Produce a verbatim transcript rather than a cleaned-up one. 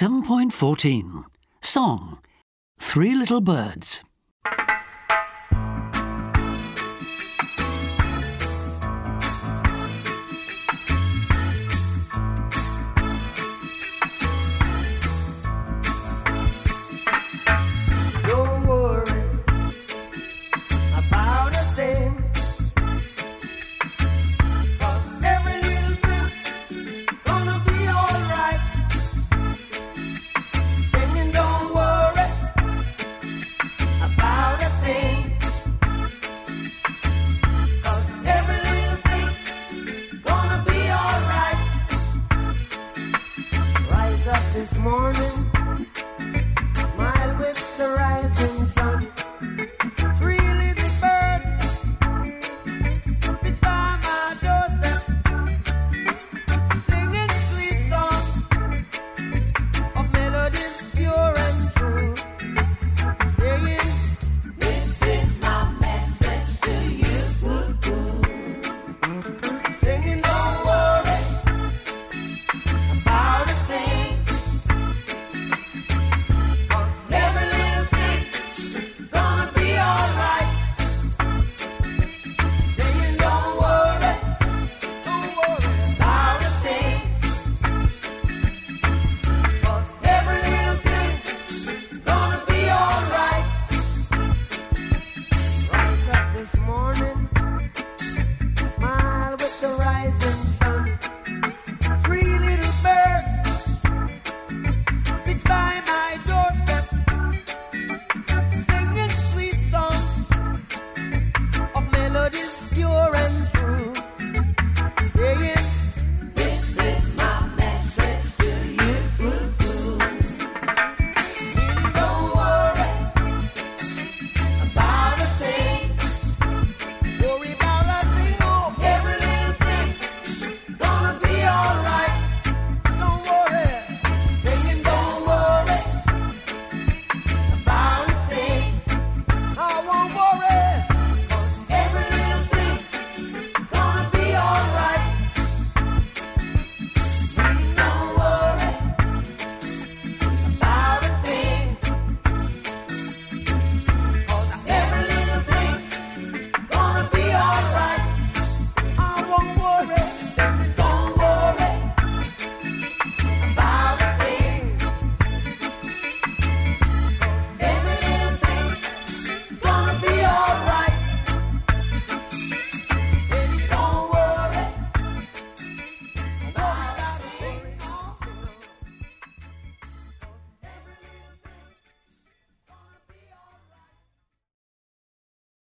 seven point fourteen. Song. Three Little Birds. Don't worry about a thing, 'cause every little thing gonna be alright. Singing, don't worry about a thing, 'cause every little thing gonna be alright. Rise up this morning,